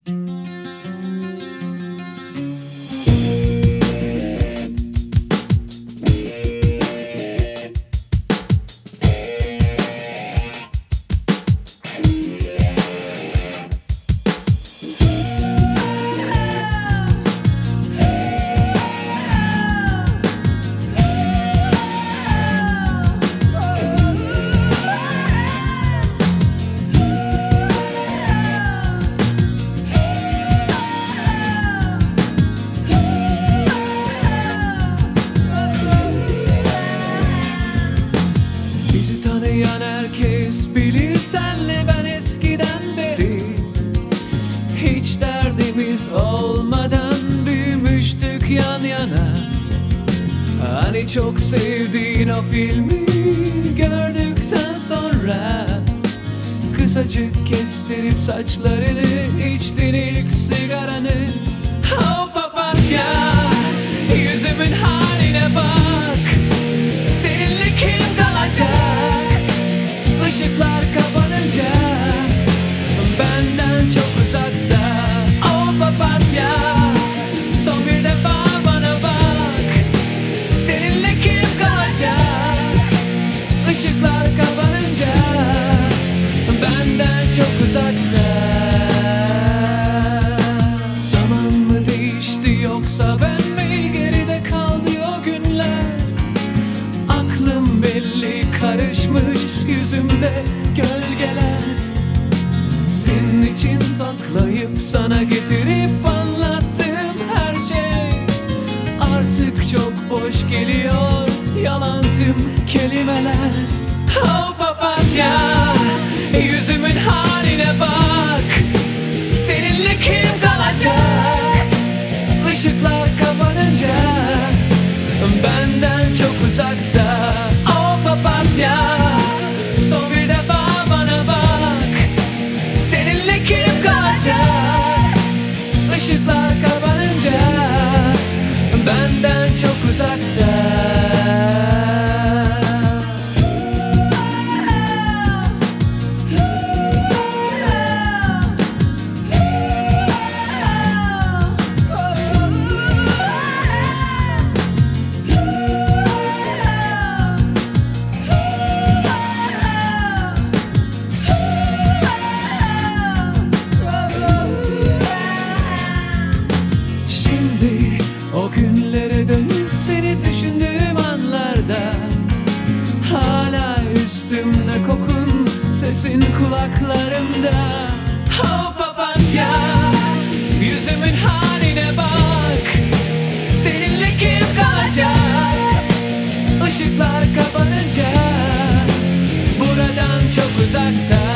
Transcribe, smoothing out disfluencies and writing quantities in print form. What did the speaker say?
Bizi tanıyan herkes bilir, senle ben eskiden beri hiç derdimiz olmadan büyümüştük yan yana. Hani çok sevdiğin o filmi gördükten sonra kısacık kestirip saçlarını, içtin ilk sigaranı. Oh papatya, yüzümün haline bak, seninle kim kalacak? Işıklar kapanınca benden çok uzakta. Oh papatya, son bir defa bana bak, seninle kim kalacak? Işıklar kapanınca benden çok uzakta. Zaman mı değişti yoksa ben mi, geride kaldı o günler? Aklım belli karışmış, yüzümde gölgeler. Senin için saklayıp sana getirip anlattığım her şey artık çok boş geliyor, yalan tüm kelimeler. Oh papatya, yüzümün haline bak, seninle kim kalacak? Işıklar kapanınca benden çok uzakta. Oh papatya, son bir defa bana bak, seninle kim kalacak? Işıklar kapanınca benden çok uzakta. O günlere dönüp seni düşündüğüm anlarda hala üstümde kokun, sesin kulaklarımda. Oh papatya, yüzümün haline bak, seninle kim kalacak? Işıklar kapanınca buradan çok uzakta.